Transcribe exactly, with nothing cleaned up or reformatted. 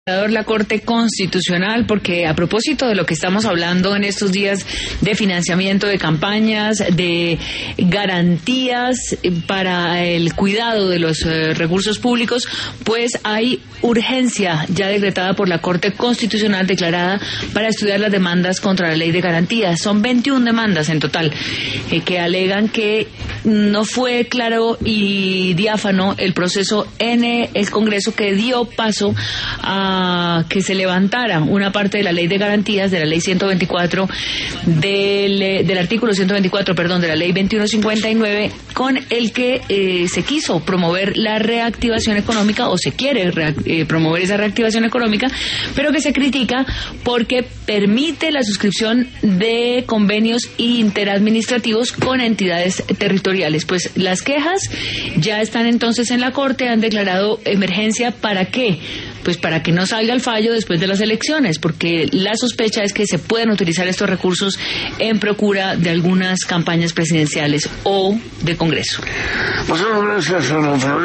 La Corte Constitucional, porque a propósito de lo que estamos hablando en estos días de financiamiento de campañas, de garantías para el cuidado de los eh, recursos públicos, pues hay urgencia ya decretada por la Corte Constitucional declarada para estudiar las demandas contra la Ley de Garantías. Son veintiuna demandas en total eh, que alegan que no fue claro y diáfano el proceso en el Congreso que dio paso a que se levantara una parte de la Ley de Garantías, de la Ley ciento veinticuatro, del, del artículo ciento veinticuatro, perdón, de la Ley veintiuno cincuenta y nueve, con el que eh, se quiso promover la reactivación económica, o se quiere eh, promover esa reactivación económica, pero que se critica porque permite la suscripción de convenios interadministrativos con entidades territoriales. Pues las quejas ya están entonces en la Corte, han declarado emergencia. ¿Para qué? Pues para que no salga el fallo después de las elecciones, porque la sospecha es que se pueden utilizar estos recursos en procura de algunas campañas presidenciales o de Congreso.